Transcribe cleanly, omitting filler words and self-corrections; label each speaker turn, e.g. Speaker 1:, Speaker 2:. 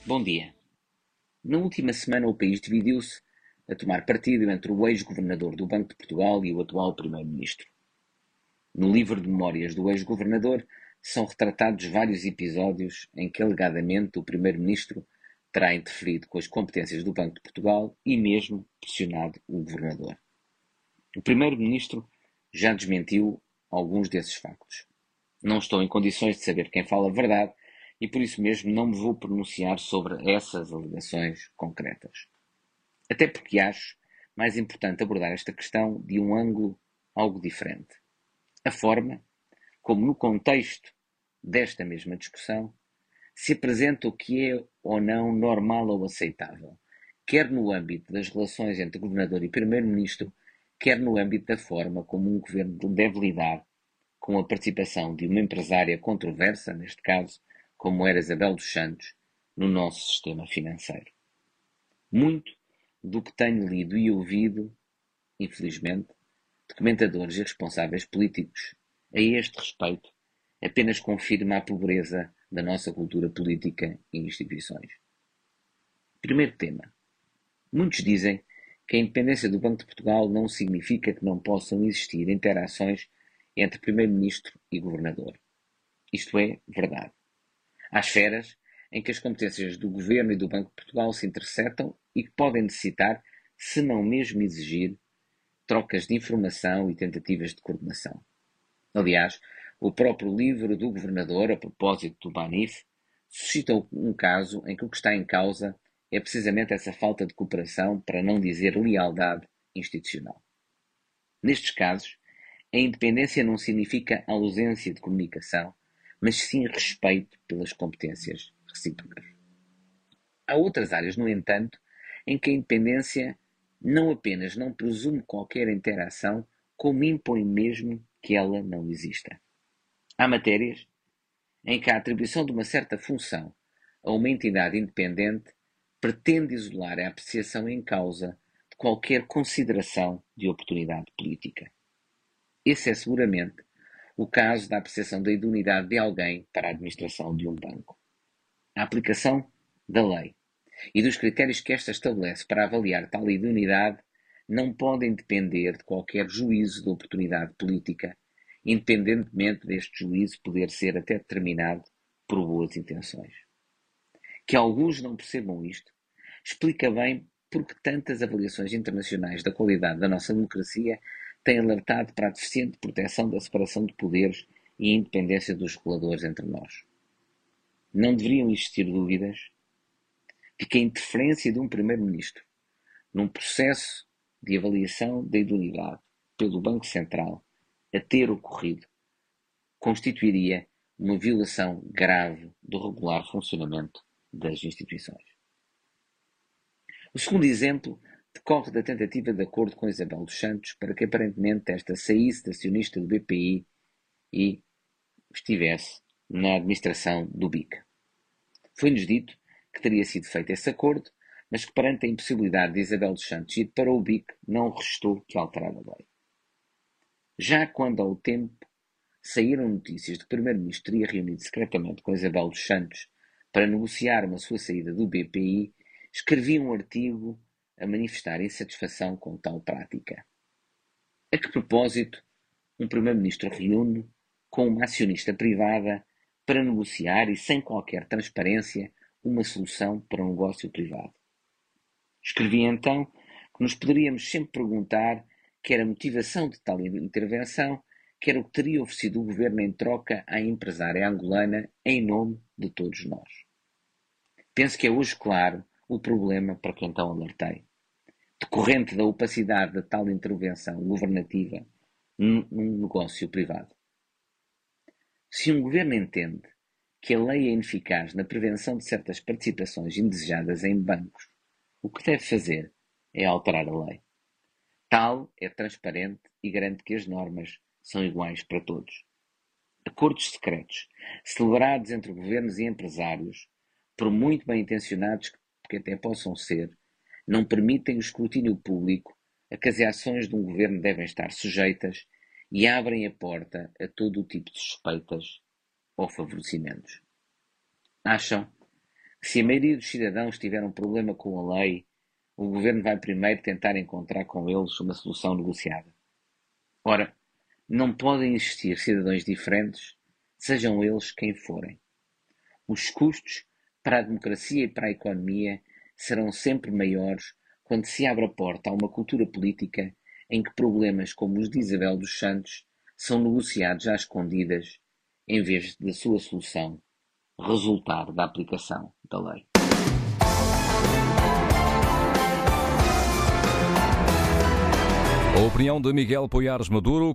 Speaker 1: Bom dia. Na última semana, o país dividiu-se a tomar partido entre o ex-governador do Banco de Portugal e o atual primeiro-ministro. No livro de memórias do ex-governador são retratados vários episódios em que, alegadamente, o primeiro-ministro terá interferido com as competências do Banco de Portugal e mesmo pressionado o governador. O primeiro-ministro já desmentiu alguns desses factos. Não estou em condições de saber quem fala a verdade e por isso mesmo não me vou pronunciar sobre essas alegações concretas. Até porque acho mais importante abordar esta questão de um ângulo algo diferente. A forma como, no contexto desta mesma discussão, se apresenta o que é ou não normal ou aceitável, quer no âmbito das relações entre governador e primeiro-ministro, quer no âmbito da forma como um governo deve lidar com a participação de uma empresária controversa, neste caso, como era Isabel dos Santos, no nosso sistema financeiro. Muito do que tenho lido e ouvido, infelizmente, de comentadores e responsáveis políticos a este respeito, apenas confirma a pobreza da nossa cultura política e instituições. Primeiro tema. Muitos dizem que a independência do Banco de Portugal não significa que não possam existir interações entre Primeiro-Ministro e Governador. Isto é verdade. Há esferas em que as competências do Governo e do Banco de Portugal se interceptam e que podem necessitar, se não mesmo exigir, trocas de informação e tentativas de coordenação. Aliás, o próprio livro do Governador, a propósito do Banif, suscita um caso em que o que está em causa é precisamente essa falta de cooperação, para não dizer lealdade institucional. Nestes casos, a independência não significa ausência de comunicação, mas sim respeito pelas competências recíprocas. Há outras áreas, no entanto, em que a independência não apenas não presume qualquer interação, como impõe mesmo que ela não exista. Há matérias em que a atribuição de uma certa função a uma entidade independente pretende isolar a apreciação em causa de qualquer consideração de oportunidade política. Esse é seguramente o caso da apreciação da idoneidade de alguém para a administração de um banco. A aplicação da lei e dos critérios que esta estabelece para avaliar tal idoneidade não podem depender de qualquer juízo de oportunidade política, independentemente deste juízo poder ser até determinado por boas intenções. Que alguns não percebam isto explica bem porque tantas avaliações internacionais da qualidade da nossa democracia têm alertado para a deficiente proteção da separação de poderes e a independência dos reguladores entre nós. Não deveriam existir dúvidas de que a interferência de um primeiro-ministro num processo de avaliação da idoneidade pelo Banco Central a ter ocorrido constituiria uma violação grave do regular funcionamento das instituições. O segundo exemplo decorre da tentativa de acordo com Isabel dos Santos para que aparentemente esta saísse de acionista do BPI e estivesse na administração do BIC. Foi-nos dito que teria sido feito esse acordo, mas que perante a impossibilidade de Isabel dos Santos ir para o BIC não restou que alterar a lei. Já quando ao tempo saíram notícias de que o Primeiro-Ministro teria reunido secretamente com Isabel dos Santos para negociar uma sua saída do BPI, escrevi um artigo a manifestar insatisfação com tal prática. A que propósito um Primeiro-Ministro reúne com uma acionista privada para negociar e sem qualquer transparência uma solução para um negócio privado? Escrevi então que nos poderíamos sempre perguntar quer a motivação de tal intervenção, quer o que teria oferecido o governo em troca à empresária angolana em nome de todos nós. Penso que é hoje claro o problema para que então alertei, decorrente da opacidade de tal intervenção governativa num negócio privado. Se um governo entende que a lei é ineficaz na prevenção de certas participações indesejadas em bancos, o que deve fazer é alterar a lei. Tal é transparente e garante que as normas são iguais para todos. Acordos secretos, celebrados entre governos e empresários, por muito bem intencionados que até possam ser, não permitem o escrutínio público a que as ações de um governo devem estar sujeitas e abrem a porta a todo o tipo de suspeitas ou favorecimentos. Acham que se a maioria dos cidadãos tiver um problema com a lei, o governo vai primeiro tentar encontrar com eles uma solução negociada. Ora, não podem existir cidadãos diferentes, sejam eles quem forem. Os custos para a democracia e para a economia serão sempre maiores quando se abre a porta a uma cultura política em que problemas como os de Isabel dos Santos são negociados às escondidas em vez da sua solução resultar da aplicação da lei.
Speaker 2: A opinião de Miguel Poiares Maduro.